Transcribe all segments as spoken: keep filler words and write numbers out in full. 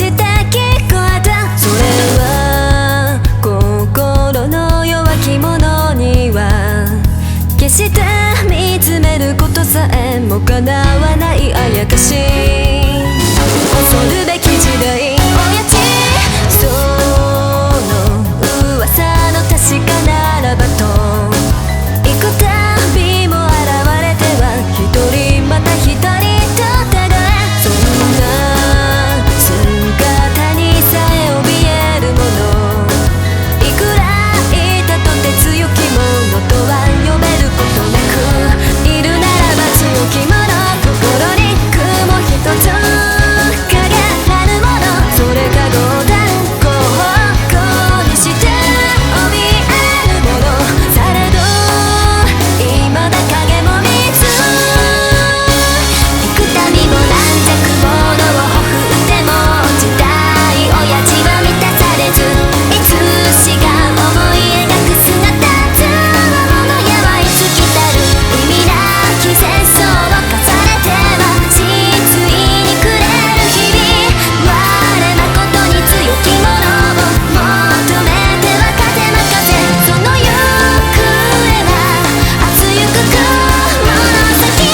して聞こえた。それは心の弱き者には決して見つめることさえも叶わないあやかし恐るべき時代。親父その噂の確かならばと幾度も現れては一人また一人と互え、そんな姿にさえ怯えるもの、いくらいたとて強き者とは呼べることなく、いるならば強き者、心に雲一つ影あるもの、それかご断固をにして怯えるもの、されど未だ影も見つ幾度も軟弱者をほふっても時代親父は満たされず、いつしが思い描く姿つわものやはいつ来たる意味なき戦争を重ねては失意に暮れる日々、我誠に強き者を求めては風任せ、その行方は熱ゆく雲の先。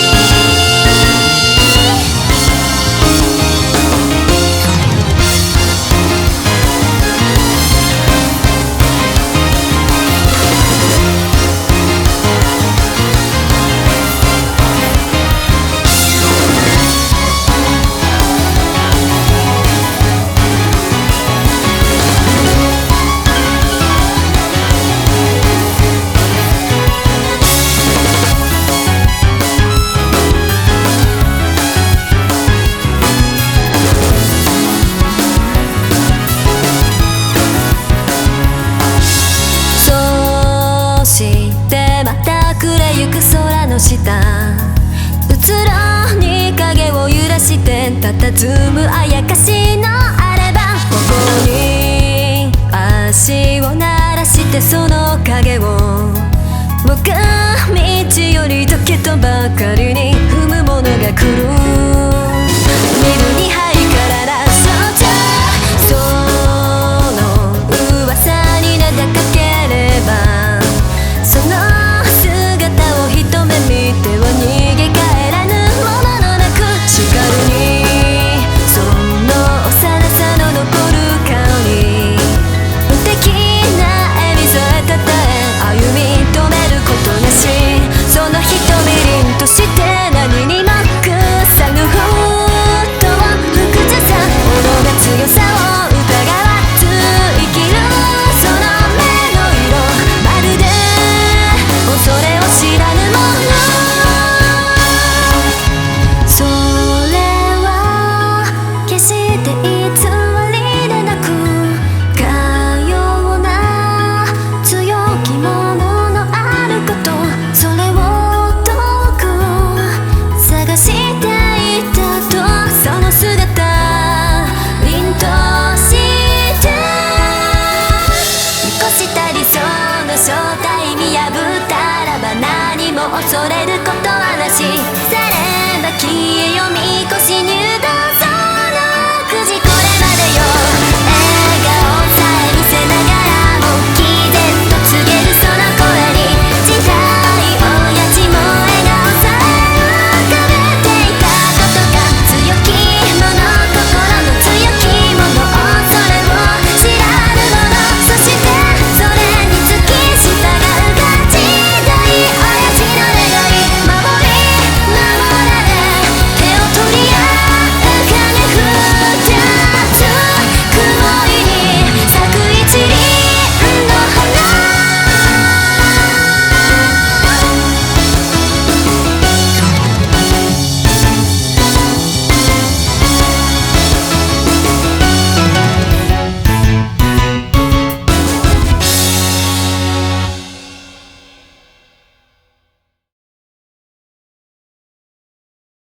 そしてまた暮れゆく空の下、うつろに影を揺らして佇むあやかしのあれば、ここに足を鳴らしてその影を僕道より時とばかりに踏むものが来る。見るに